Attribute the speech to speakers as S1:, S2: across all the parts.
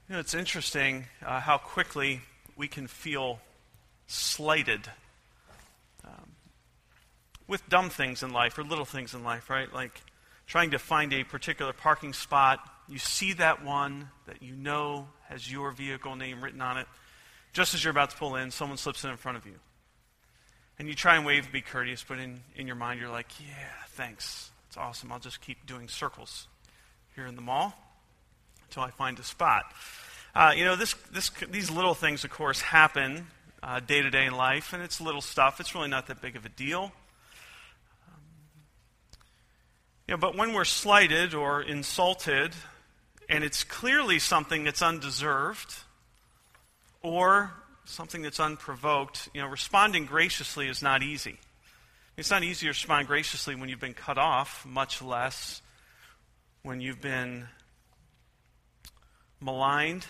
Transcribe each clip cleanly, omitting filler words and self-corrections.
S1: It's interesting how quickly we can feel slighted with dumb things in life or little things in life, right? Like trying to find a particular parking spot. You see that one that you know has your vehicle name written on it. Just as you're about to pull in, someone slips in front of you. And you try and wave to be courteous, but in your mind you're like, yeah, thanks. It's awesome. I'll just keep doing circles here in the mall until I find a spot. These little things, of course, happen day to day in life, and it's little stuff. It's really not that big of a deal. But when we're slighted or insulted, and it's clearly something that's undeserved or something that's unprovoked, responding graciously is not easy. It's not easy to respond graciously when you've been cut off, much less when you've been maligned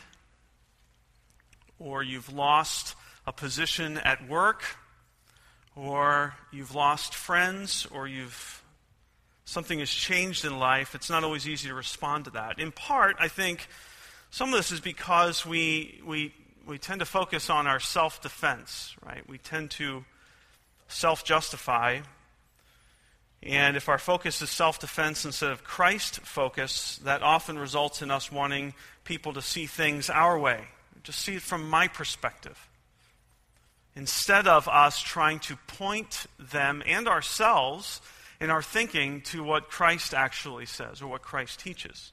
S1: or you've lost a position at work or you've lost friends or something has changed in life. It's not always easy to respond to that. In part, I think some of this is because we tend to focus on our self-defense, right? We tend to self-justify. And if our focus is self-defense instead of Christ focus, that often results in us wanting people to see things our way, to see it from my perspective, instead of us trying to point them and ourselves in our thinking to what Christ actually says or what Christ teaches.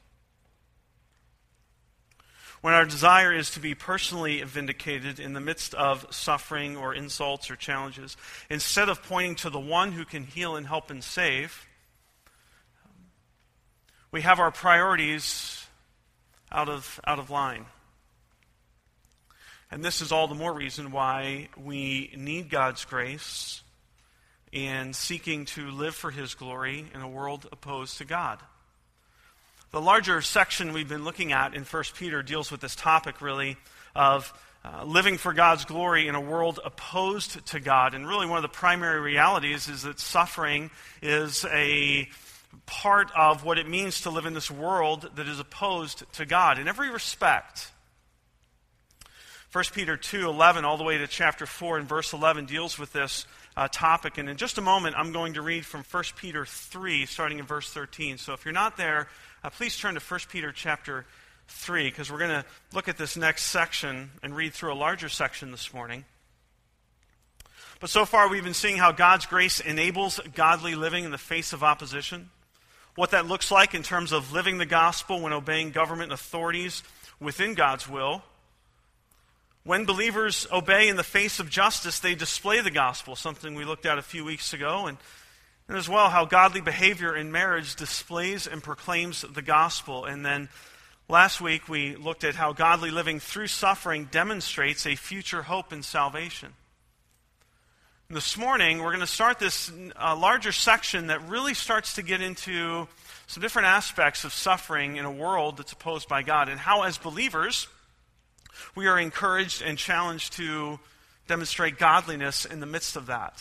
S1: When our desire is to be personally vindicated in the midst of suffering or insults or challenges, instead of pointing to the one who can heal and help and save, we have our priorities out of line. And this is all the more reason why we need God's grace in seeking to live for His glory in a world opposed to God. The larger section we've been looking at in 1 Peter deals with this topic, really, of living for God's glory in a world opposed to God. And really one of the primary realities is that suffering is a part of what it means to live in this world that is opposed to God in every respect. 1 Peter 2:11 all the way to chapter 4 and verse 11 deals with this topic. And in just a moment, I'm going to read from 1 Peter 3, starting in verse 13. So if you're not there, please turn to 1 Peter chapter 3, because we're going to look at this next section and read through a larger section this morning. But so far, we've been seeing how God's grace enables godly living in the face of opposition, what that looks like in terms of living the gospel when obeying government authorities within God's will. When believers obey in the face of justice, they display the gospel, something we looked at a few weeks ago, and as well how godly behavior in marriage displays and proclaims the gospel. And then last week we looked at how godly living through suffering demonstrates a future hope in salvation. And this morning we're going to start this larger section that really starts to get into some different aspects of suffering in a world that's opposed by God, and how as believers we are encouraged and challenged to demonstrate godliness in the midst of that.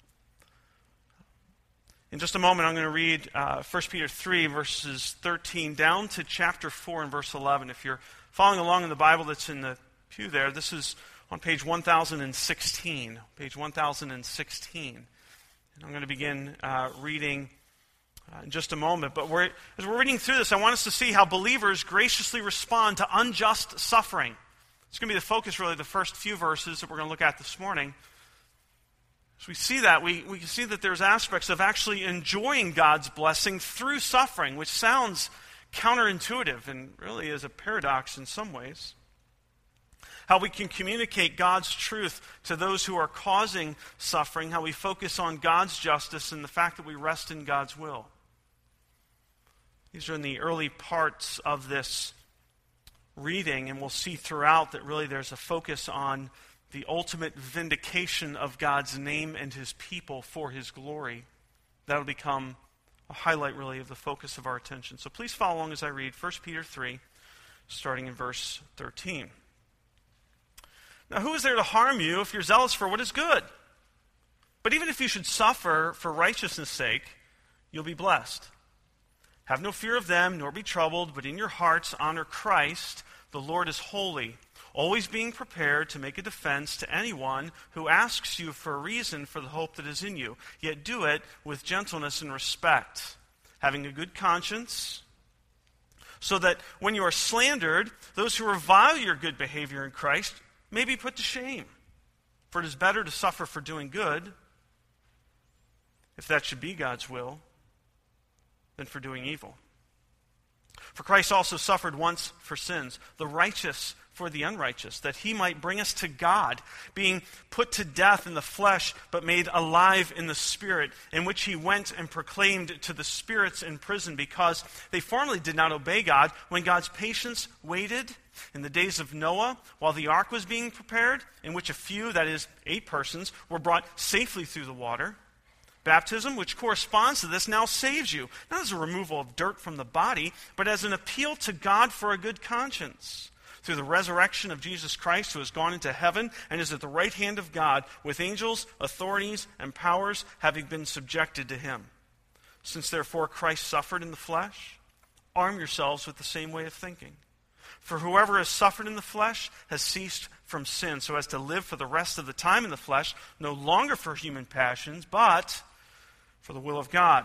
S1: In just a moment, I'm going to read 1 Peter 3, verses 13 down to chapter 4 and verse 11. If you're following along in the Bible that's in the pew there, this is on page 1016. Page 1016. And I'm going to begin reading in just a moment. But as we're reading through this, I want us to see how believers graciously respond to unjust suffering. It's going to be the focus, really, of the first few verses that we're going to look at this morning. As we see that, we can see that there's aspects of actually enjoying God's blessing through suffering, which sounds counterintuitive and really is a paradox in some ways. How we can communicate God's truth to those who are causing suffering, how we focus on God's justice and the fact that we rest in God's will. These are in the early parts of this reading, and we'll see throughout that really there's a focus on the ultimate vindication of God's name and His people for His glory. That'll become a highlight, really, of the focus of our attention. So please follow along as I read 1 Peter 3, starting in verse 13. Now, who is there to harm you if you're zealous for what is good? But even if you should suffer for righteousness' sake, you'll be blessed. Have no fear of them, nor be troubled, but in your hearts honor Christ, The Lord is holy, always being prepared to make a defense to anyone who asks you for a reason for the hope that is in you. Yet do it with gentleness and respect, having a good conscience, so that when you are slandered, those who revile your good behavior in Christ may be put to shame. For it is better to suffer for doing good, if that should be God's will, than for doing evil. For Christ also suffered once for sins, the righteous for the unrighteous, that he might bring us to God, being put to death in the flesh, but made alive in the Spirit, in which he went and proclaimed to the spirits in prison, because they formerly did not obey God, when God's patience waited in the days of Noah, while the ark was being prepared, in which a few, that is, 8 persons, were brought safely through the water. Baptism, which corresponds to this, now saves you, not as a removal of dirt from the body, but as an appeal to God for a good conscience, through the resurrection of Jesus Christ, who has gone into heaven and is at the right hand of God, with angels, authorities, and powers having been subjected to him. Since therefore Christ suffered in the flesh, arm yourselves with the same way of thinking. For whoever has suffered in the flesh has ceased from sin, so as to live for the rest of the time in the flesh, no longer for human passions, but for the will of God.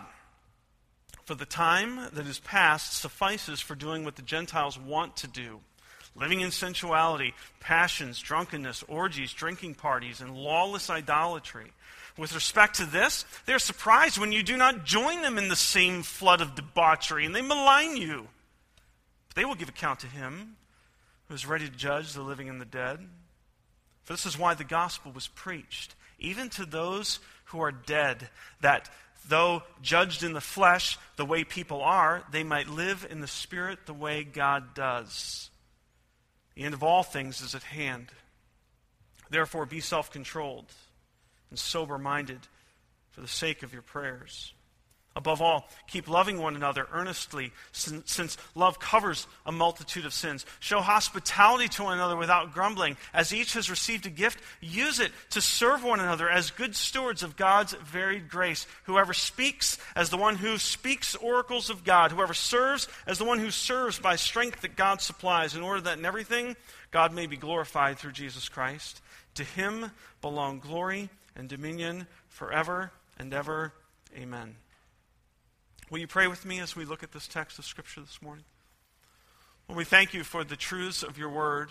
S1: For the time that is past suffices for doing what the Gentiles want to do, living in sensuality, passions, drunkenness, orgies, drinking parties, and lawless idolatry. With respect to this, they are surprised when you do not join them in the same flood of debauchery, and they malign you. But they will give account to him who is ready to judge the living and the dead. For this is why the gospel was preached, even to those who are dead, that though judged in the flesh the way people are, they might live in the Spirit the way God does. The end of all things is at hand. Therefore, be self-controlled and sober-minded for the sake of your prayers. Above all, keep loving one another earnestly, since love covers a multitude of sins. Show hospitality to one another without grumbling. As each has received a gift, use it to serve one another as good stewards of God's varied grace. Whoever speaks, as the one who speaks oracles of God. Whoever serves, as the one who serves by strength that God supplies, in order that in everything God may be glorified through Jesus Christ. To him belong glory and dominion forever and ever. Amen. Will you pray with me as we look at this text of Scripture this morning? Lord, we thank you for the truths of your word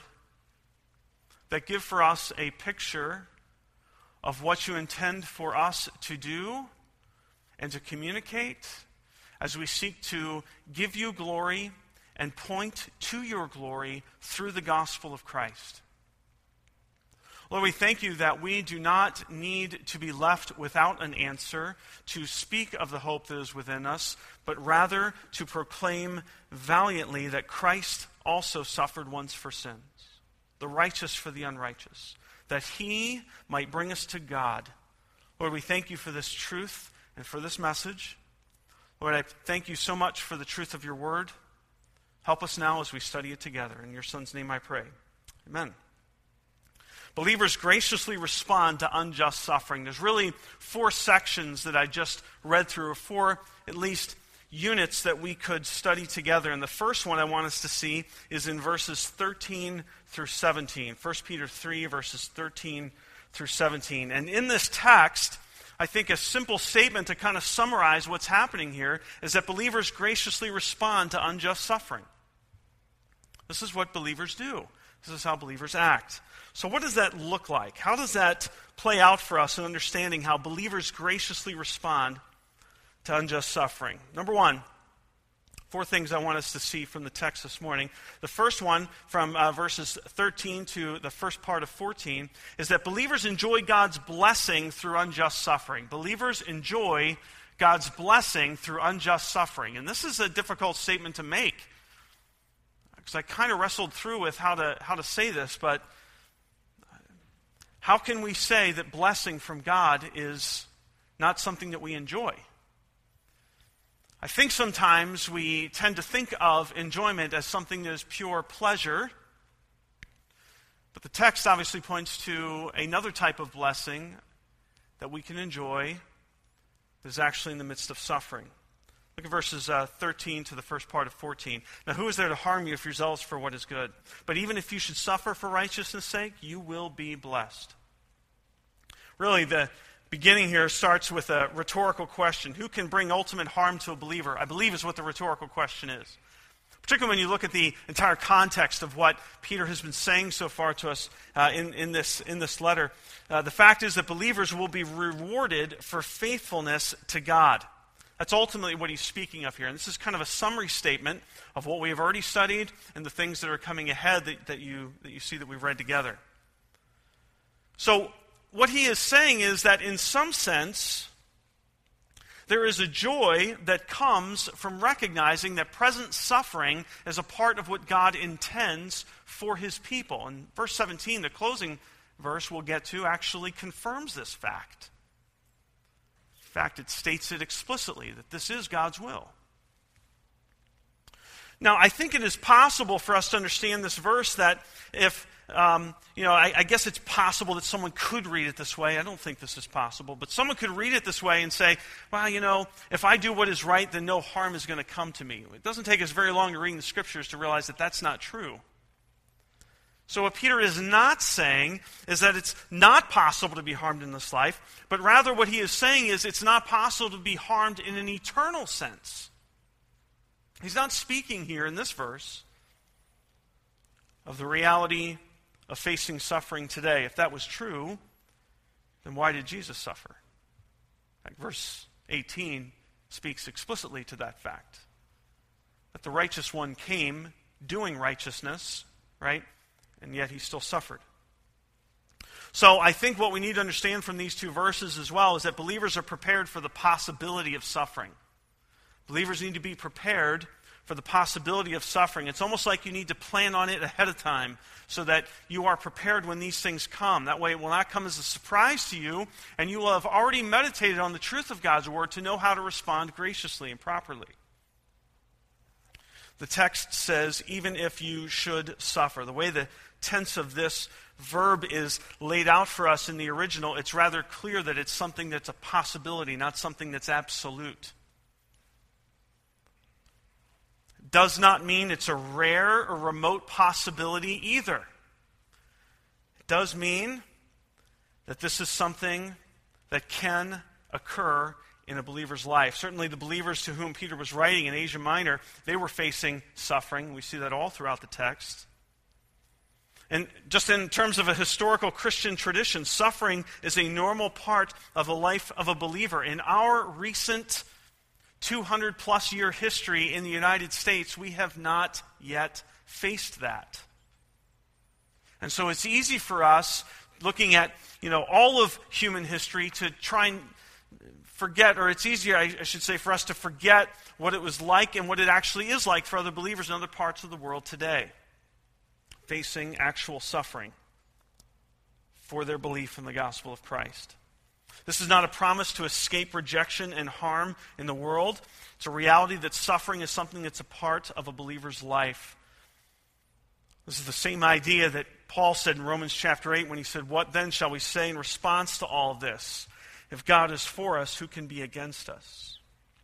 S1: that give for us a picture of what you intend for us to do and to communicate as we seek to give you glory and point to your glory through the gospel of Christ. Lord, we thank you that we do not need to be left without an answer to speak of the hope that is within us, but rather to proclaim valiantly that Christ also suffered once for sins, the righteous for the unrighteous, that he might bring us to God. Lord, we thank you for this truth and for this message. Lord, I thank you so much for the truth of your word. Help us now as we study it together. In your Son's name I pray. Amen. Believers graciously respond to unjust suffering. There's really 4 sections that I just read through, or 4 at least units that we could study together. And the first one I want us to see is in verses 13 through 17. 1 Peter 3, verses 13 through 17. And in this text, I think a simple statement to kind of summarize what's happening here is that believers graciously respond to unjust suffering. This is what believers do. This is how believers act. So what does that look like? How does that play out for us in understanding how believers graciously respond to unjust suffering? Number 1, 4 things I want us to see from the text this morning. The first one, from verses 13 to the first part of 14, is that believers enjoy God's blessing through unjust suffering. Believers enjoy God's blessing through unjust suffering. And this is a difficult statement to make, because I kind of wrestled through with how to say this, but how can we say that blessing from God is not something that we enjoy? I think sometimes we tend to think of enjoyment as something that is pure pleasure, but the text obviously points to another type of blessing that we can enjoy that is actually in the midst of suffering. Look Look at verses 13 to the first part of 14. Now, who is there to harm you if you're zealous for what is good? But even if you should suffer for righteousness' sake, you will be blessed. Really, the beginning here starts with a rhetorical question. Who can bring ultimate harm to a believer? I believe is what the rhetorical question is. Particularly when you look at the entire context of what Peter has been saying so far to us in this letter. The fact is that believers will be rewarded for faithfulness to God. That's ultimately what he's speaking of here. And this is kind of a summary statement of what we have already studied and the things that are coming ahead that you see that we've read together. So what he is saying is that in some sense, there is a joy that comes from recognizing that present suffering is a part of what God intends for his people. And verse 17, the closing verse we'll get to, actually confirms this fact. In fact, it states it explicitly, that this is God's will. Now, I think it is possible for us to understand this verse that if, I guess it's possible that someone could read it this way. I don't think this is possible, but someone could read it this way and say, well, if I do what is right, then no harm is going to come to me. It doesn't take us very long to read the Scriptures to realize that that's not true. So what Peter is not saying is that it's not possible to be harmed in this life, but rather what he is saying is it's not possible to be harmed in an eternal sense. He's not speaking here in this verse of the reality of facing suffering today. If that was true, then why did Jesus suffer? Like verse 18 speaks explicitly to that fact. That the righteous one came doing righteousness, right? And yet he still suffered. So I think what we need to understand from these two verses as well is that believers are prepared for the possibility of suffering. Believers need to be prepared for the possibility of suffering. It's almost like you need to plan on it ahead of time so that you are prepared when these things come. That way it will not come as a surprise to you, and you will have already meditated on the truth of God's word to know how to respond graciously and properly. The text says, even if you should suffer. The way the tense of this verb is laid out for us in the original, it's rather clear that it's something that's a possibility, not something that's absolute. Does not mean it's a rare or remote possibility either. It does mean that this is something that can occur in a believer's life. Certainly the believers to whom Peter was writing in Asia Minor, they were facing suffering. We see that all throughout the text. And just in terms of a historical Christian tradition, suffering is a normal part of the life of a believer. In our recent 200-plus year history in the United States, we have not yet faced that. And so it's easy for us, looking at all of human history, to try and forget, or it's easier, I should say, for us to forget what it was like and what it actually is like for other believers in other parts of the world today, facing actual suffering for their belief in the gospel of Christ. This is not a promise to escape rejection and harm in the world. It's a reality that suffering is something that's a part of a believer's life. This is the same idea that Paul said in Romans chapter 8 when he said, "What then shall we say in response to all this? If God is for us, who can be against us?"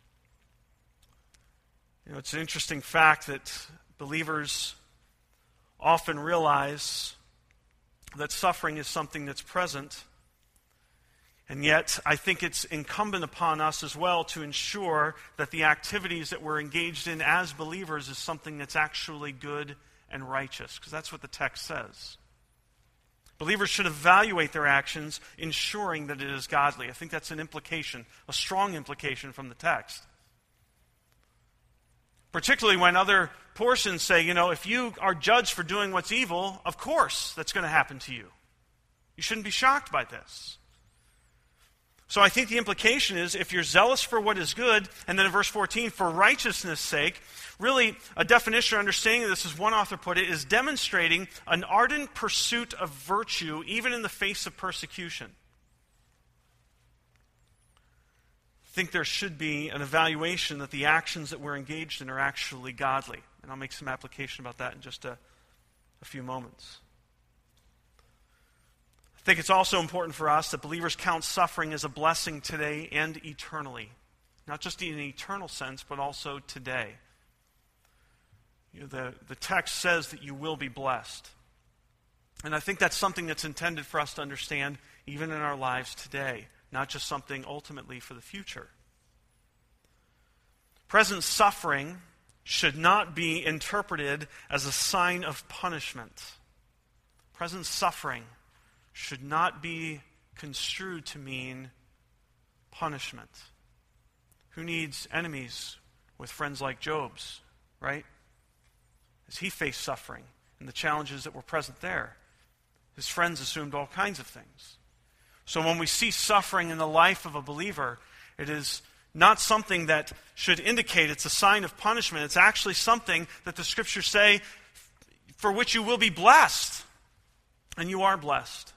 S1: It's an interesting fact that believers often realize that suffering is something that's present. And yet, I think it's incumbent upon us as well to ensure that the activities that we're engaged in as believers is something that's actually good and righteous, because that's what the text says. Believers should evaluate their actions, ensuring that it is godly. I think that's an implication, a strong implication from the text. Particularly when other portions say, if you are judged for doing what's evil, of course that's going to happen to you. You shouldn't be shocked by this. So I think the implication is, if you're zealous for what is good, and then in verse 14, for righteousness' sake, really a definition or understanding of this, as one author put it, is demonstrating an ardent pursuit of virtue even in the face of persecution. I think there should be an evaluation that the actions that we're engaged in are actually godly. And I'll make some application about that in just a few moments. I think it's also important for us that believers count suffering as a blessing today and eternally. not just in an eternal sense, but also today. The text says that you will be blessed. And I think that's something that's intended for us to understand even in our lives today, not just something ultimately for the future. Present suffering should not be interpreted as a sign of punishment. Present suffering should not be construed to mean punishment. Who needs enemies with friends like Job's, right? As he faced suffering and the challenges that were present there, his friends assumed all kinds of things. So when we see suffering in the life of a believer, it is not something that should indicate it's a sign of punishment. It's actually something that the Scriptures say for which you will be blessed. And you are blessed.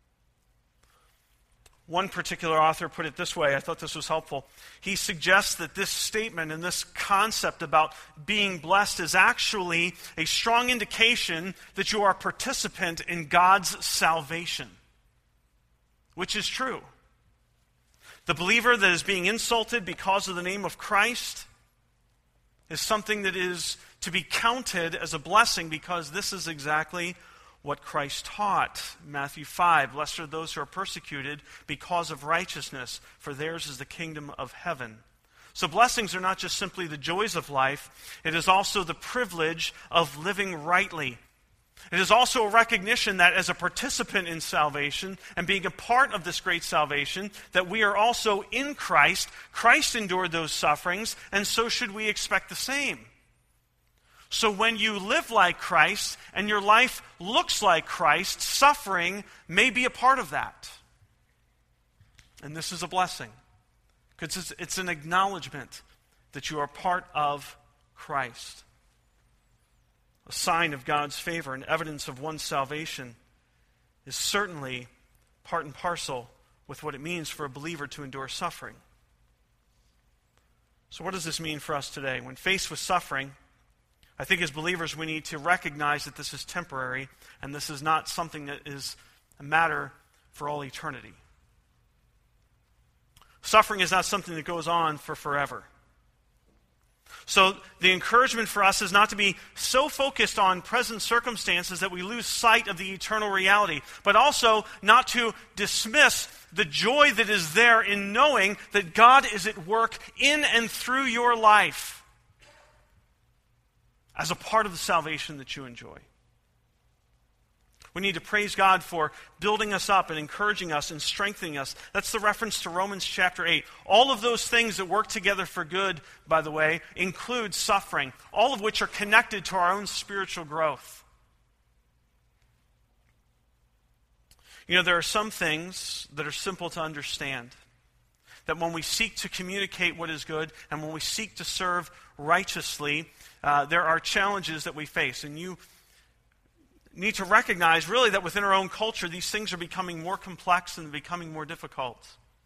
S1: One particular author put it this way. I thought this was helpful. He suggests that this statement and this concept about being blessed is actually a strong indication that you are a participant in God's salvation, which is true. The believer that is being insulted because of the name of Christ is something that is to be counted as a blessing, because this is exactly what Christ taught. Matthew 5, blessed are those who are persecuted because of righteousness, for theirs is the kingdom of heaven. So blessings are not just simply the joys of life, it is also the privilege of living rightly. It is also a recognition that as a participant in salvation and being a part of this great salvation, that we are also in Christ. Christ endured those sufferings, and so should we expect the same. So when you live like Christ and your life looks like Christ, suffering may be a part of that. And this is a blessing, because it's an acknowledgement that you are part of Christ. A sign of God's favor and evidence of one's salvation is certainly part and parcel with what it means for a believer to endure suffering. So what does this mean for us today? When faced with suffering, I think as believers we need to recognize that this is temporary and this is not something that is a matter for all eternity. Suffering is not something that goes on for forever. So the encouragement for us is not to be so focused on present circumstances that we lose sight of the eternal reality, but also not to dismiss the joy that is there in knowing that God is at work in and through your life as a part of the salvation that you enjoy. We need to praise God for building us up and encouraging us and strengthening us. That's the reference to Romans chapter 8. All of those things that work together for good, by the way, include suffering, all of which are connected to our own spiritual growth. You know, there are some things that are simple to understand. That when we seek to communicate what is good and when we seek to serve righteously, there are challenges that we face. And you need to recognize really that within our own culture, these things are becoming more complex and becoming more difficult.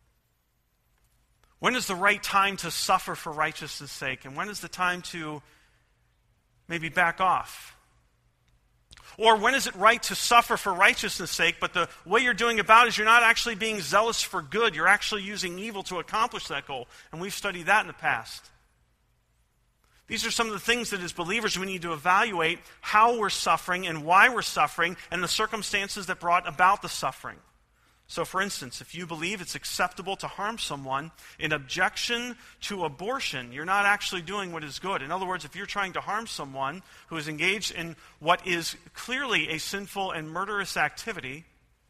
S1: When is the right time to suffer for righteousness' sake? And when is the time to maybe back off? Or when is it right to suffer for righteousness' sake, but the way you're doing about it is you're not actually being zealous for good. You're actually using evil to accomplish that goal. And we've studied that in the past. These are some of the things that as believers we need to evaluate how we're suffering and why we're suffering and the circumstances that brought about the suffering. So for instance, if you believe it's acceptable to harm someone in objection to abortion, you're not actually doing what is good. In other words, if you're trying to harm someone who is engaged in what is clearly a sinful and murderous activity,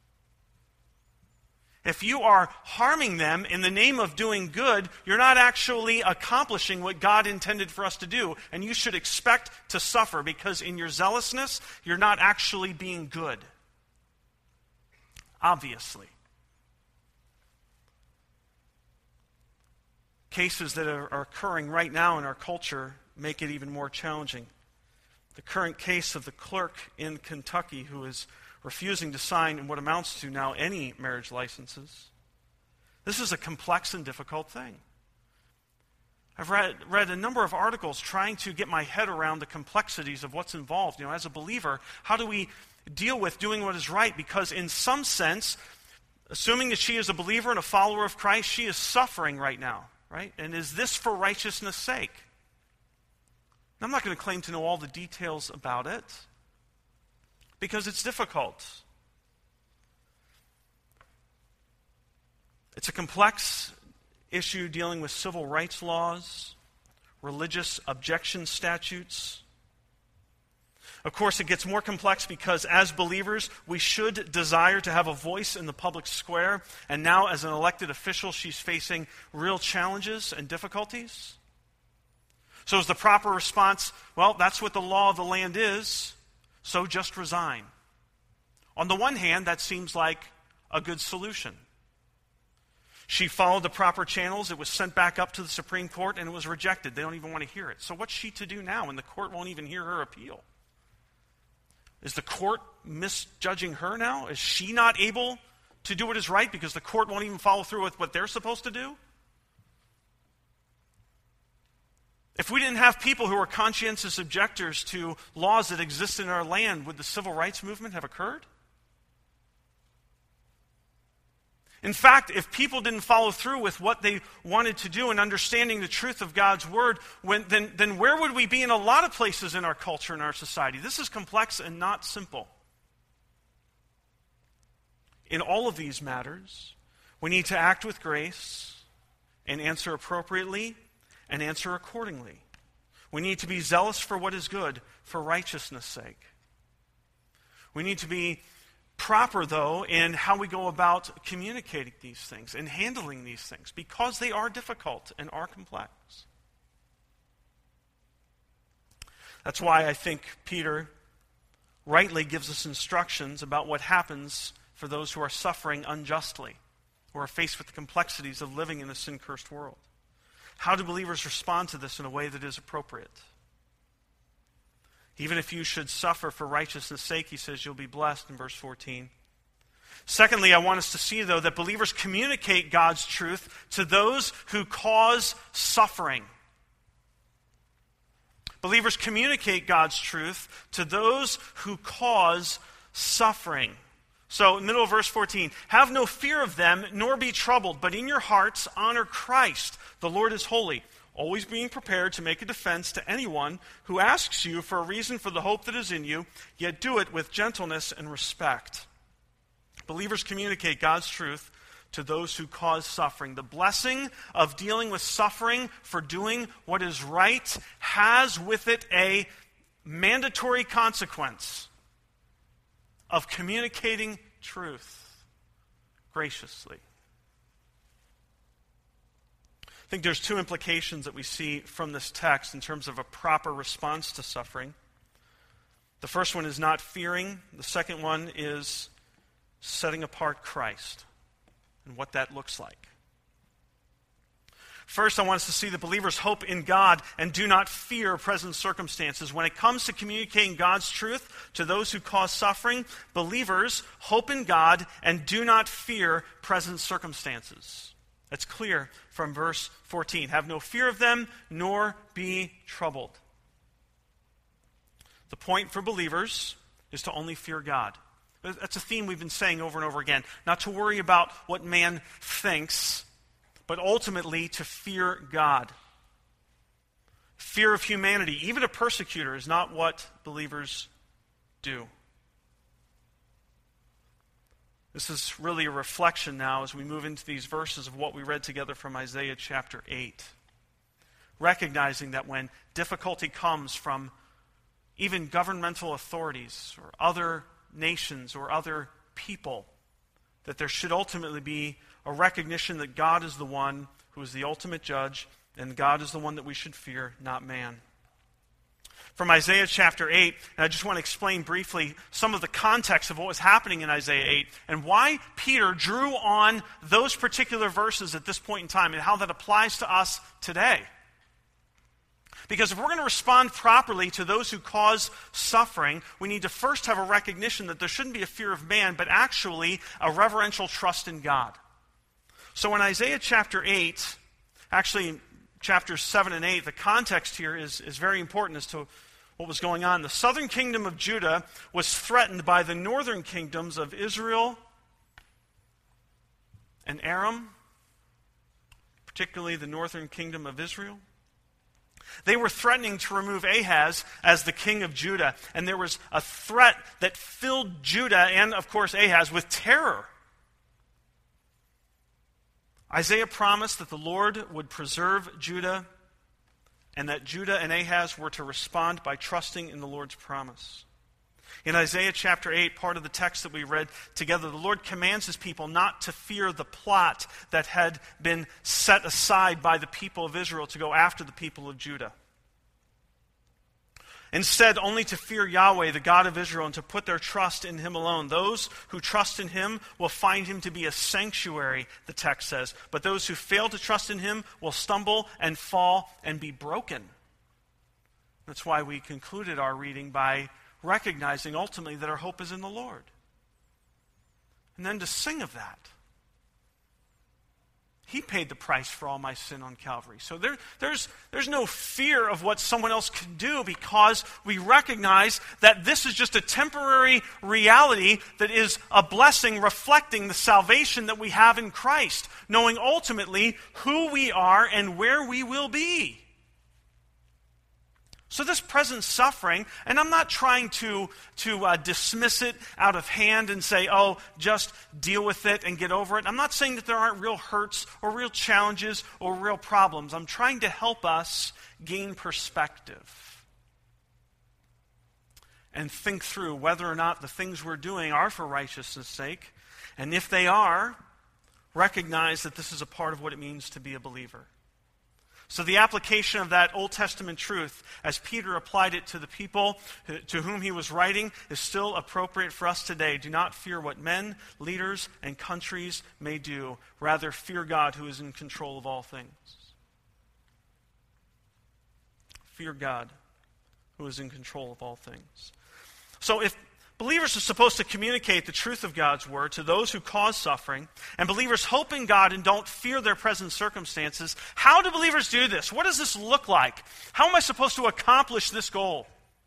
S1: if you are harming them in the name of doing good, you're not actually accomplishing what God intended for us to do. And you should expect to suffer because in your zealousness, you're not actually being good. Obviously. Cases that are occurring right now in our culture make it even more challenging. The current case of the clerk in Kentucky who is refusing to sign what amounts to now any marriage licenses. This is a complex and difficult thing. I've read a number of articles trying to get my head around the complexities of what's involved. You know, as a believer, how do we deal with doing what is right? Because in some sense, assuming that she is a believer and a follower of Christ, she is suffering right now. right? And is this for righteousness' sake? I'm not going to claim to know all the details about it because it's difficult. It's a complex issue dealing with civil rights laws, religious objection statutes. Of course, it gets more complex because as believers, we should desire to have a voice in the public square. And now, as an elected official, she's facing real challenges and difficulties. So is the proper response, well, that's what the law of the land is, so just resign? On the one hand, that seems like a good solution. She followed the proper channels. It was sent back up to the Supreme Court, and it was rejected. They don't even want to hear it. So what's she to do now when the court won't even hear her appeal? Is the court misjudging her now? Is she not able to do what is right because the court won't even follow through with what they're supposed to do? If we didn't have people who were conscientious objectors to laws that exist in our land, would the civil rights movement have occurred? In fact, if people didn't follow through with what they wanted to do in understanding the truth of God's word, then where would we be in a lot of places in our culture and our society? This is complex and not simple. In all of these matters, we need to act with grace and answer appropriately and answer accordingly. We need to be zealous for what is good, for righteousness' sake. We need to be proper, though, in how we go about communicating these things and handling these things, because they are difficult and are complex. That's why I think Peter rightly gives us instructions about what happens for those who are suffering unjustly, who are faced with the complexities of living in a sin-cursed world. How do believers respond to this in a way that is appropriate? Even if you should suffer for righteousness' sake, he says, you'll be blessed in verse 14. Secondly, I want us to see, though, that believers communicate God's truth to those who cause suffering. Believers communicate God's truth to those who cause suffering. So, middle of verse 14, have no fear of them, nor be troubled, but in your hearts honor Christ. The Lord is holy, always being prepared to make a defense to anyone who asks you for a reason for the hope that is in you, yet do it with gentleness and respect. Believers communicate God's truth to those who cause suffering. The blessing of dealing with suffering for doing what is right has with it a mandatory consequence of communicating truth graciously. I think there's two implications that we see from this text in terms of a proper response to suffering. The first one is not fearing. The second one is setting apart Christ and what that looks like. First, I want us to see that believers hope in God and do not fear present circumstances. When it comes to communicating God's truth to those who cause suffering, believers hope in God and do not fear present circumstances. That's clear from verse 14. Have no fear of them, nor be troubled. The point for believers is to only fear God. That's a theme we've been saying over and over again. Not to worry about what man thinks, but ultimately to fear God. Fear of humanity, even a persecutor, is not what believers do. This is really a reflection now as we move into these verses of what we read together from Isaiah chapter 8. Recognizing that when difficulty comes from even governmental authorities or other nations or other people, that there should ultimately be a recognition that God is the one who is the ultimate judge, and God is the one that we should fear, not man. From Isaiah chapter 8, and I just want to explain briefly some of the context of what was happening in Isaiah 8 and why Peter drew on those particular verses at this point in time and how that applies to us today. Because if we're going to respond properly to those who cause suffering, we need to first have a recognition that there shouldn't be a fear of man, but actually a reverential trust in God. So in Isaiah chapter 8, actually chapters 7 and 8, the context here is very important as to what was going on. The southern kingdom of Judah was threatened by the northern kingdoms of Israel and Aram, particularly the northern kingdom of Israel. They were threatening to remove Ahaz as the king of Judah, and there was a threat that filled Judah and, of course, Ahaz with terror. Isaiah promised that the Lord would preserve Judah, and that Judah and Ahaz were to respond by trusting in the Lord's promise. In Isaiah chapter 8, part of the text that we read together, the Lord commands his people not to fear the plot that had been set aside by the people of Israel to go after the people of Judah. Instead, only to fear Yahweh, the God of Israel, and to put their trust in him alone. Those who trust in him will find him to be a sanctuary, the text says. But those who fail to trust in him will stumble and fall and be broken. That's why we concluded our reading by recognizing ultimately that our hope is in the Lord. And then to sing of that. He paid the price for all my sin on Calvary. So there's no fear of what someone else can do, because we recognize that this is just a temporary reality that is a blessing reflecting the salvation that we have in Christ, knowing ultimately who we are and where we will be. So this present suffering, and I'm not trying to dismiss it out of hand and say, oh, just deal with it and get over it. I'm not saying that there aren't real hurts or real challenges or real problems. I'm trying to help us gain perspective and think through whether or not the things we're doing are for righteousness' sake. And if they are, recognize that this is a part of what it means to be a believer. So the application of that Old Testament truth, as Peter applied it to the people to whom he was writing, is still appropriate for us today. Do not fear what men, leaders, and countries may do. Rather, fear God, who is in control of all things. Fear God, who is in control of all things. So if believers are supposed to communicate the truth of God's word to those who cause suffering, and believers hope in God and don't fear their present circumstances, how do believers do this? What does this look like? How am I supposed to accomplish this goal?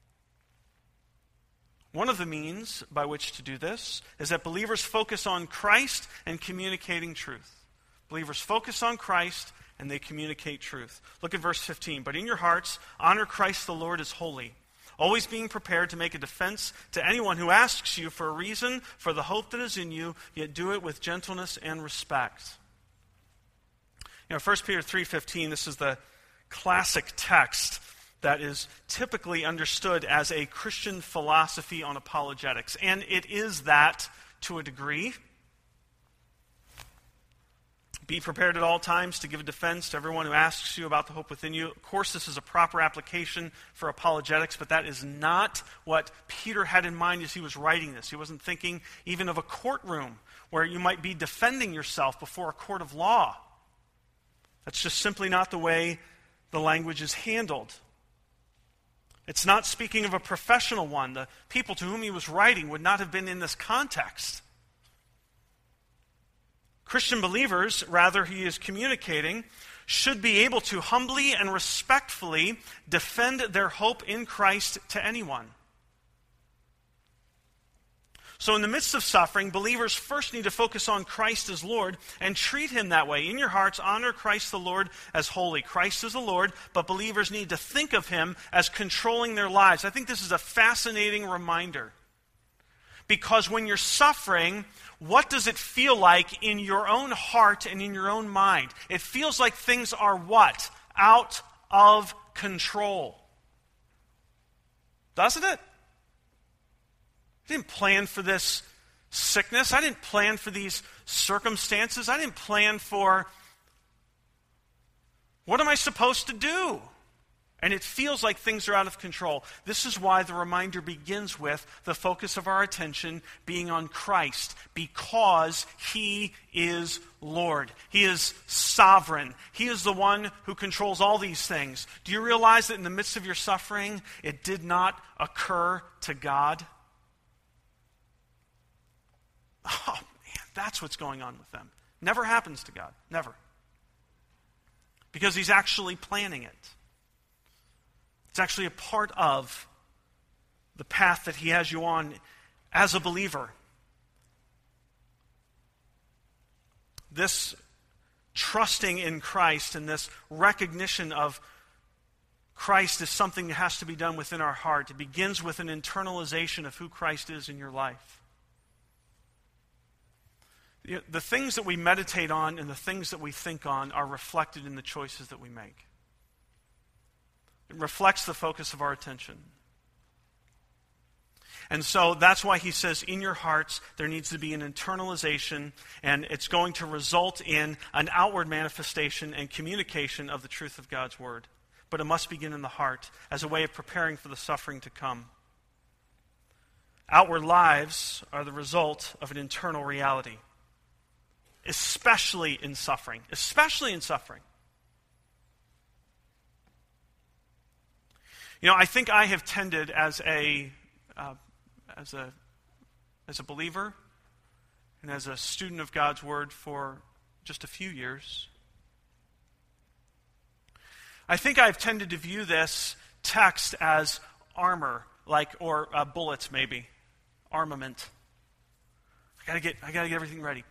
S1: One of the means by which to do this is that believers focus on Christ and communicating truth. Believers focus on Christ and they communicate truth. Look at verse 15. But in your hearts, honor Christ the Lord as holy, always being prepared to make a defense to anyone who asks you for a reason for the hope that is in you, yet do it with gentleness and respect. 1 Peter 3:15, this is the classic text that is typically understood as a Christian philosophy on apologetics. And it is that to a degree. Be prepared at all times to give a defense to everyone who asks you about the hope within you. Of course, this is a proper application for apologetics, but that is not what Peter had in mind as he was writing this. He wasn't thinking even of a courtroom where you might be defending yourself before a court of law. That's just simply not the way the language is handled. It's not speaking of a professional one. The people to whom he was writing would not have been in this context. Christian believers, rather, he is communicating, should be able to humbly and respectfully defend their hope in Christ to anyone. So in the midst of suffering, believers first need to focus on Christ as Lord and treat him that way. In your hearts, honor Christ the Lord as holy. Christ is the Lord, but believers need to think of him as controlling their lives. I think this is a fascinating reminder. Because when you're suffering, what does it feel like in your own heart and in your own mind? It feels like things are what? Out of control. Doesn't it? I didn't plan for this sickness. I didn't plan for these circumstances. I didn't plan for what am I supposed to do? And it feels like things are out of control. This is why the reminder begins with the focus of our attention being on Christ, because he is Lord. He is sovereign. He is the one who controls all these things. Do you realize that in the midst of your suffering, it did not occur to God? Oh, man, that's what's going on with them. Never happens to God. Never. Because he's actually planning it. It's actually a part of the path that he has you on as a believer. This trusting in Christ and this recognition of Christ is something that has to be done within our heart. It begins with an internalization of who Christ is in your life. The things that we meditate on and the things that we think on are reflected in the choices that we make. It reflects the focus of our attention. And so that's why he says, in your hearts, there needs to be an internalization, and it's going to result in an outward manifestation and communication of the truth of God's word. But it must begin in the heart as a way of preparing for the suffering to come. Outward lives are the result of an internal reality, especially in suffering. Especially in suffering. I think I have tended as a believer and as a student of God's word for just a few years, I think I've tended to view this text as armor, or bullets maybe, armament. I gotta get everything ready,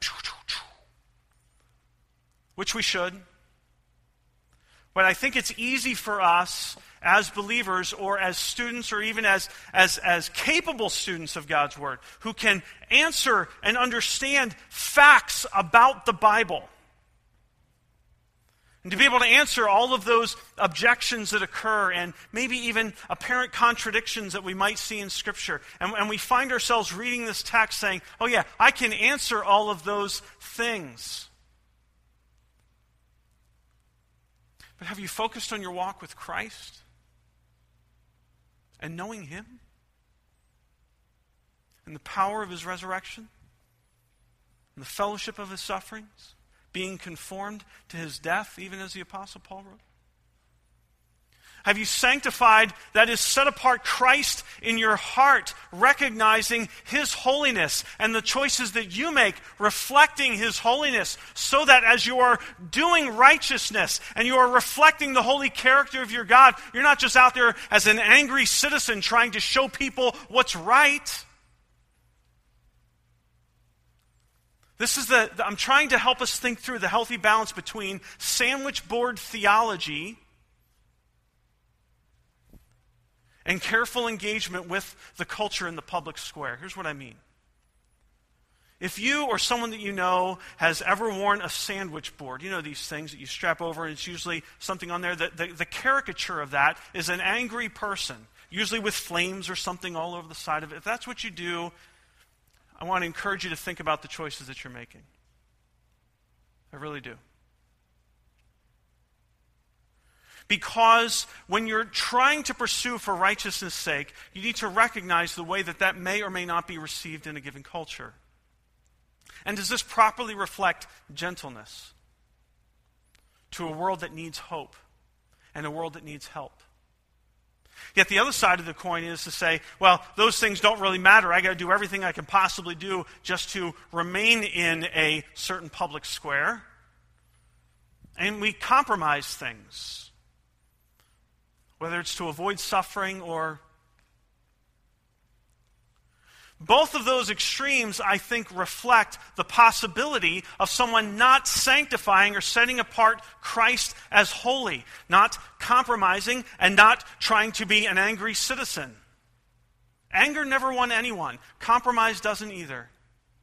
S1: which we should. But I think it's easy for us as believers or as students or even as capable students of God's word who can answer and understand facts about the Bible. And to be able to answer all of those objections that occur and maybe even apparent contradictions that we might see in Scripture. And we find ourselves reading this text saying, oh yeah, I can answer all of those things. But have you focused on your walk with Christ and knowing Him and the power of His resurrection and the fellowship of His sufferings, being conformed to His death, even as the Apostle Paul wrote? Have you sanctified, that is, set apart Christ in your heart, recognizing His holiness and the choices that you make reflecting His holiness, so that as you are doing righteousness and you are reflecting the holy character of your God, you're not just out there as an angry citizen trying to show people what's right. I'm trying to help us think through the healthy balance between sandwich board theology and careful engagement with the culture in the public square. Here's what I mean. If you or someone that you know has ever worn a sandwich board, these things that you strap over and it's usually something on there, the caricature of that is an angry person, usually with flames or something all over the side of it. If that's what you do, I want to encourage you to think about the choices that you're making. I really do. Because when you're trying to pursue for righteousness' sake, you need to recognize the way that may or may not be received in a given culture. And does this properly reflect gentleness to a world that needs hope and a world that needs help? Yet the other side of the coin is to say, well, those things don't really matter. I got to do everything I can possibly do just to remain in a certain public square. And we compromise things, whether it's to avoid suffering or... Both of those extremes, I think, reflect the possibility of someone not sanctifying or setting apart Christ as holy, not compromising and not trying to be an angry citizen. Anger never won anyone. Compromise doesn't either.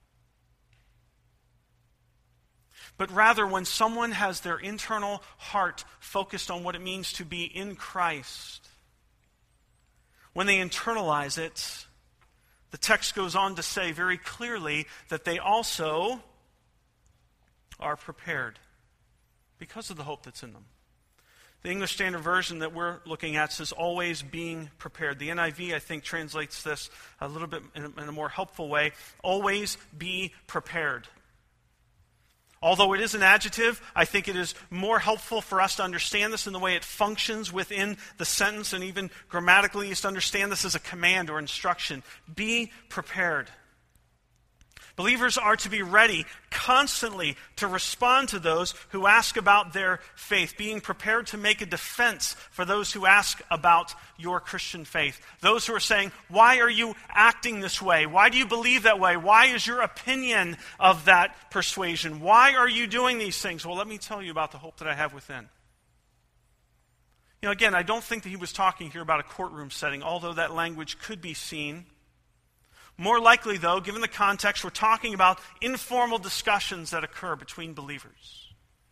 S1: But rather, when someone has their internal heart focused on what it means to be in Christ, when they internalize it, the text goes on to say very clearly that they also are prepared because of the hope that's in them. The English Standard Version that we're looking at says, always being prepared. The NIV, I think, translates this a little bit in a more helpful way. Always be prepared. Although it is an adjective, I think it is more helpful for us to understand this in the way it functions within the sentence, and even grammatically is to understand this as a command or instruction. Be prepared. Believers are to be ready constantly to respond to those who ask about their faith, being prepared to make a defense for those who ask about your Christian faith. Those who are saying, why are you acting this way? Why do you believe that way? Why is your opinion of that persuasion? Why are you doing these things? Well, let me tell you about the hope that I have within. Again, I don't think that he was talking here about a courtroom setting, although that language could be seen. More likely, though, given the context, we're talking about informal discussions that occur between believers.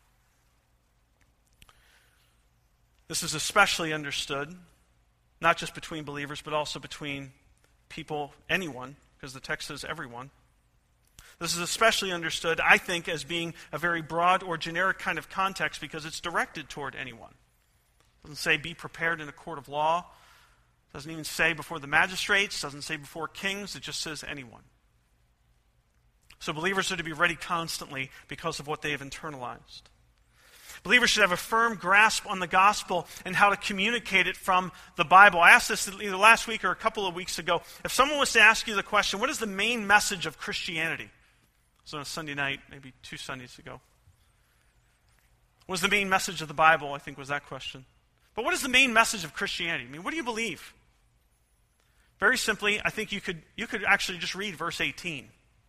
S1: This is especially understood, not just between believers, but also between people, anyone, because the text says everyone. This is especially understood, I think, as being a very broad or generic kind of context because it's directed toward anyone. It doesn't say be prepared in a court of law. Doesn't even say before the magistrates, doesn't say before kings, it just says anyone. So believers are to be ready constantly because of what they have internalized. Believers should have a firm grasp on the gospel and how to communicate it from the Bible. I asked this either last week or a couple of weeks ago. If someone was to ask you the question, what is the main message of Christianity? It was on a Sunday night, maybe 2 Sundays ago. What was the main message of the Bible, I think was that question. But what is the main message of Christianity? I mean, what do you believe? Very simply, I think you could actually just read verse 18.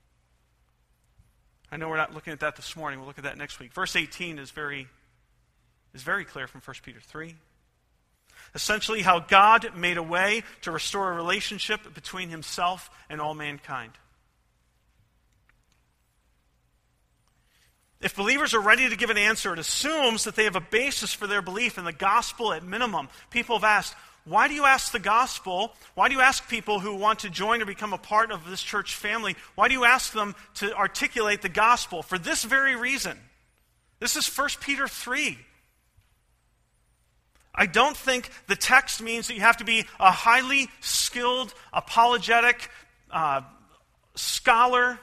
S1: I know we're not looking at that this morning. We'll look at that next week. Verse 18 is very clear from 1 Peter 3. Essentially, how God made a way to restore a relationship between himself and all mankind. If believers are ready to give an answer, it assumes that they have a basis for their belief in the gospel at minimum. People have asked, why do you ask the gospel? Why do you ask people who want to join or become a part of this church family? Why do you ask them to articulate the gospel? For this very reason. This is 1 Peter 3. I don't think the text means that you have to be a highly skilled, apologetic scholar.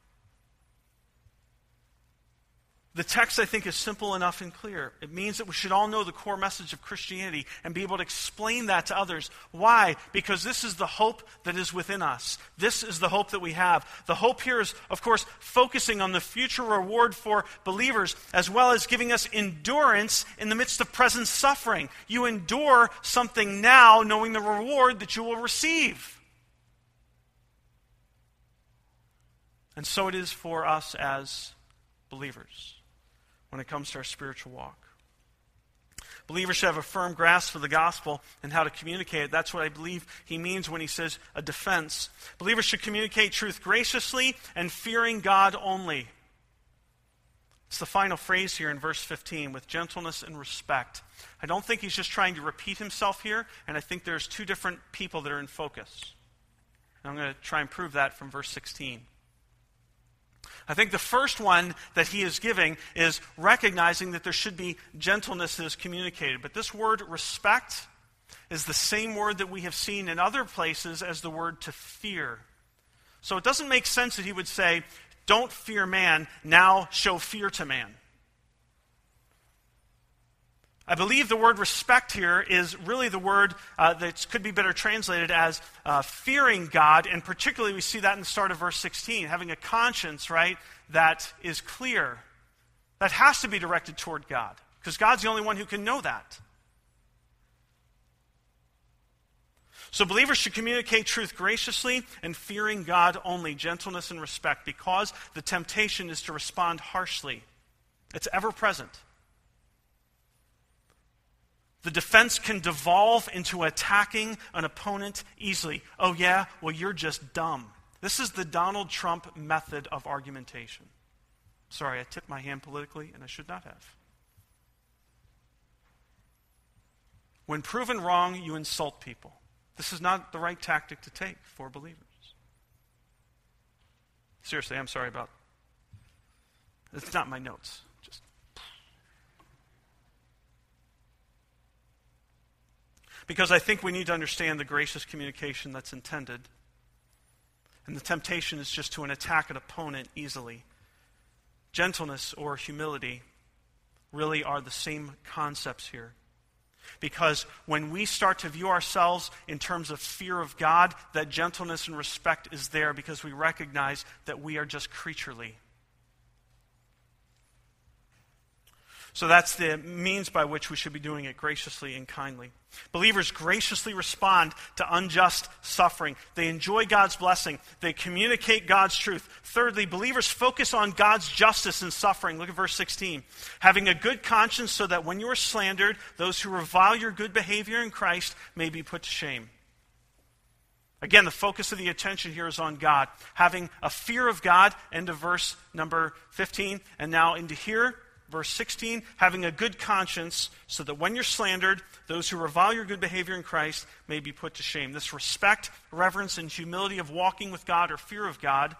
S1: The text, I think, is simple enough and clear. It means that we should all know the core message of Christianity and be able to explain that to others. Why? Because this is the hope that is within us. This is the hope that we have. The hope here is, of course, focusing on the future reward for believers, as well as giving us endurance in the midst of present suffering. You endure something now, knowing the reward that you will receive. And so it is for us as believers when it comes to our spiritual walk. Believers should have a firm grasp of the gospel and how to communicate it. That's what I believe he means when he says a defense. Believers should communicate truth graciously and fearing God only. It's the final phrase here in verse 15, with gentleness and respect. I don't think he's just trying to repeat himself here, and I think there's two different people that are in focus. And I'm going to try and prove that from verse 16. I think the first one that he is giving is recognizing that there should be gentleness that is communicated. But this word respect is the same word that we have seen in other places as the word to fear. So it doesn't make sense that he would say, don't fear man, now show fear to man. I believe the word respect here is really the word that could be better translated as fearing God, and particularly we see that in the start of verse 16, having a conscience, right, that is clear. That has to be directed toward God, because God's the only one who can know that. So believers should communicate truth graciously and fearing God only, gentleness and respect, because the temptation is to respond harshly. It's ever present. The defense can devolve into attacking an opponent easily. Oh yeah? Well, you're just dumb. This is the Donald Trump method of argumentation. Sorry, I tipped my hand politically, and I should not have. When proven wrong, you insult people. This is not the right tactic to take for believers. Seriously, I'm sorry about it. It's not my notes. Because I think we need to understand the gracious communication that's intended. And the temptation is just to attack an opponent easily. Gentleness or humility really are the same concepts here. Because when we start to view ourselves in terms of fear of God, that gentleness and respect is there because we recognize that we are just creaturely. So that's the means by which we should be doing it graciously and kindly. Believers graciously respond to unjust suffering. They enjoy God's blessing. They communicate God's truth. Thirdly, believers focus on God's justice in suffering. Look at verse 16. Having a good conscience so that when you are slandered, those who revile your good behavior in Christ may be put to shame. Again, the focus of the attention here is on God. Having a fear of God, end of verse number 15. And now into here, verse 16, having a good conscience so that when you're slandered, those who revile your good behavior in Christ may be put to shame. This respect, reverence, and humility of walking with God or fear of God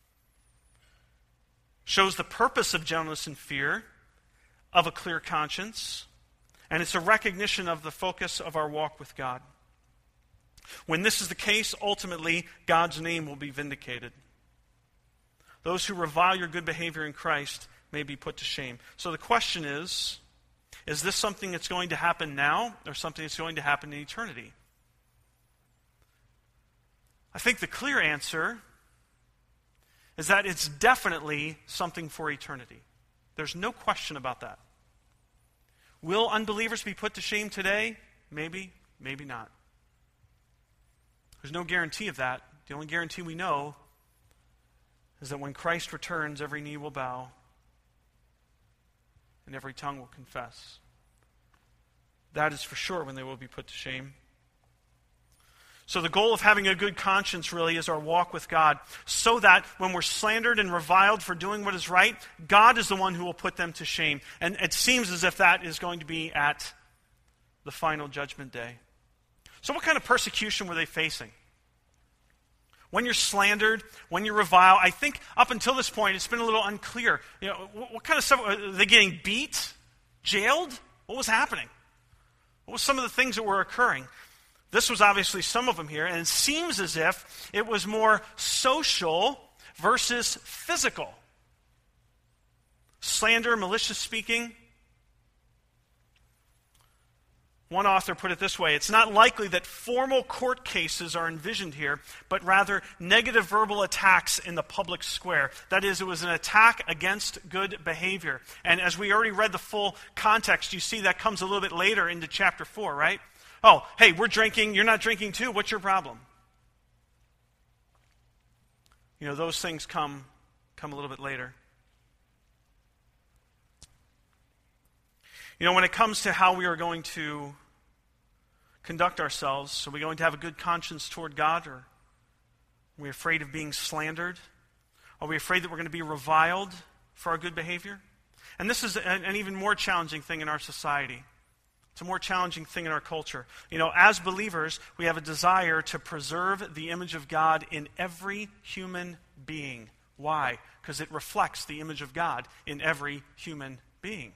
S1: shows the purpose of gentleness and fear, of a clear conscience, and it's a recognition of the focus of our walk with God. When this is the case, ultimately, God's name will be vindicated. Those who revile your good behavior in Christ may be put to shame. So the question is this something that's going to happen now or something that's going to happen in eternity? I think the clear answer is that it's definitely something for eternity. There's no question about that. Will unbelievers be put to shame today? Maybe, maybe not. There's no guarantee of that. The only guarantee we know is that when Christ returns, every knee will bow and every tongue will confess. That is for sure when they will be put to shame. So the goal of having a good conscience really is our walk with God, so that when we're slandered and reviled for doing what is right, God is the one who will put them to shame. And it seems as if that is going to be at the final judgment day. So what kind of persecution were they facing? When you're slandered, when you revile, I think up until this point it's been a little unclear. You know, what kind of stuff? Are they getting beat? Jailed? What was happening? What were some of the things that were occurring? This was obviously some of them here, and it seems as if it was more social versus physical. Slander, malicious speaking. One author put it this way: it's not likely that formal court cases are envisioned here, but rather negative verbal attacks in the public square. That is, it was an attack against good behavior. And as we already read the full context, you see that comes a little bit later into chapter 4, right? Oh, hey, we're drinking, you're not drinking too, what's your problem? You know, those things come a little bit later. You know, when it comes to how we are going to conduct ourselves, are we going to have a good conscience toward God, or are we afraid of being slandered? Are we afraid that we're going to be reviled for our good behavior? And this is an even more challenging thing in our society. It's a more challenging thing in our culture. You know, as believers, we have a desire to preserve the image of God in every human being. Why? Because it reflects the image of God in every human being.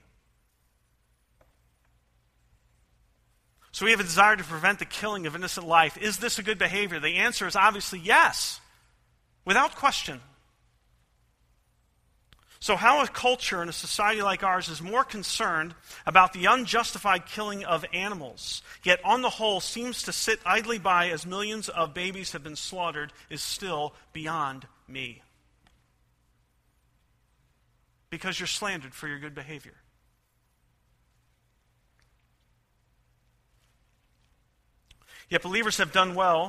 S1: So we have a desire to prevent the killing of innocent life. Is this a good behavior? The answer is obviously yes, without question. So how a culture and a society like ours is more concerned about the unjustified killing of animals, yet on the whole seems to sit idly by as millions of babies have been slaughtered, is still beyond me. Because you're slandered for your good behavior. Yet believers have done well,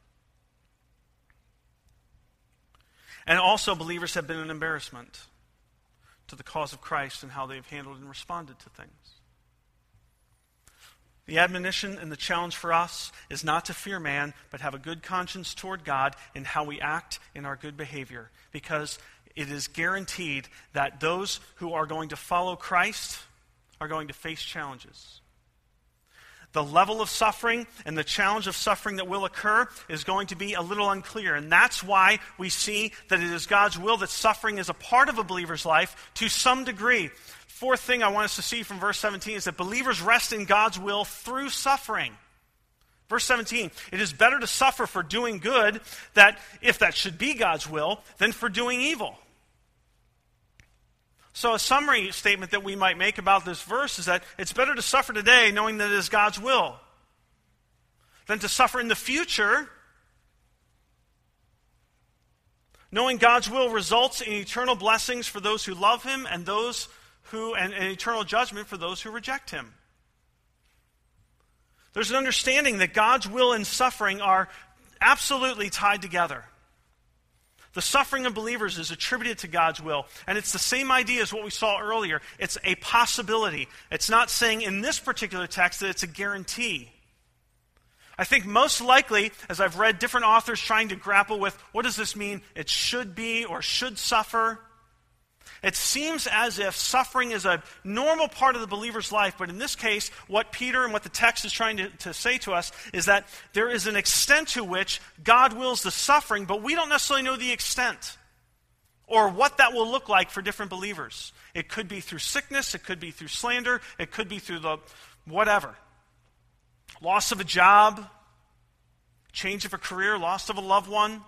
S1: and also believers have been an embarrassment to the cause of Christ and how they've handled and responded to things. The admonition and the challenge for us is not to fear man, but have a good conscience toward God in how we act in our good behavior, because it is guaranteed that those who are going to follow Christ are going to face challenges. The level of suffering and the challenge of suffering that will occur is going to be a little unclear. And that's why we see that it is God's will that suffering is a part of a believer's life to some degree. Fourth thing I want us to see from verse 17 is that believers rest in God's will through suffering. Verse 17, it is better to suffer for doing good, that if that should be God's will, than for doing evil. So a summary statement that we might make about this verse is that it's better to suffer today knowing that it is God's will than to suffer in the future knowing God's will results in eternal blessings for those who love him and and eternal judgment for those who reject him. There's an understanding that God's will and suffering are absolutely tied together. The suffering of believers is attributed to God's will. And it's the same idea as what we saw earlier. It's a possibility. It's not saying in this particular text that it's a guarantee. I think most likely, as I've read different authors trying to grapple with what does this mean, it should be or should suffer, it seems as if suffering is a normal part of the believer's life, but in this case, what Peter and what the text is trying to say to us is that there is an extent to which God wills the suffering, but we don't necessarily know the extent or what that will look like for different believers. It could be through sickness, it could be through slander, it could be through the whatever. Loss of a job, change of a career, loss of a loved one.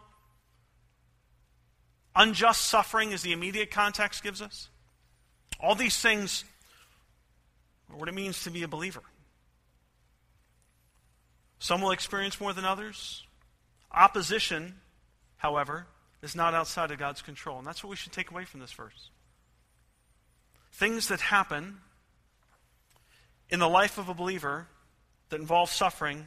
S1: Unjust suffering as the immediate context gives us. All these things are what it means to be a believer. Some will experience more than others. Opposition, however, is not outside of God's control. And that's what we should take away from this verse. Things that happen in the life of a believer that involve suffering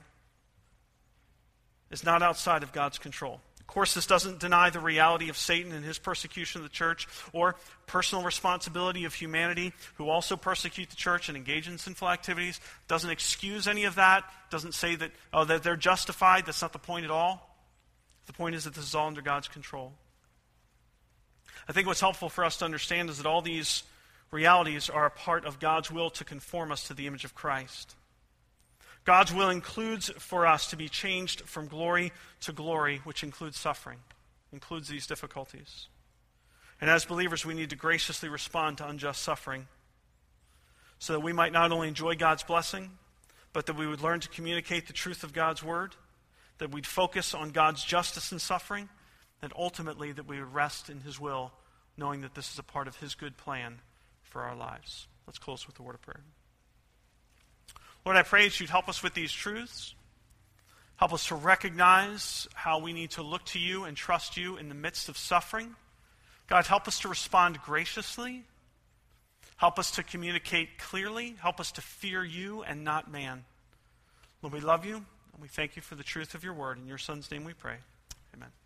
S1: is not outside of God's control. Of course, this doesn't deny the reality of Satan and his persecution of the church or personal responsibility of humanity who also persecute the church and engage in sinful activities. Doesn't excuse any of that. Doesn't say that, that they're justified. That's not the point at all. The point is that this is all under God's control. I think what's helpful for us to understand is that all these realities are a part of God's will to conform us to the image of Christ. God's will includes for us to be changed from glory to glory, which includes suffering, includes these difficulties. And as believers, we need to graciously respond to unjust suffering so that we might not only enjoy God's blessing, but that we would learn to communicate the truth of God's word, that we'd focus on God's justice in suffering, and ultimately that we would rest in his will, knowing that this is a part of his good plan for our lives. Let's close with a word of prayer. Lord, I pray that you'd help us with these truths. Help us to recognize how we need to look to you and trust you in the midst of suffering. God, help us to respond graciously. Help us to communicate clearly. Help us to fear you and not man. Lord, we love you, and we thank you for the truth of your word. In your Son's name we pray. Amen.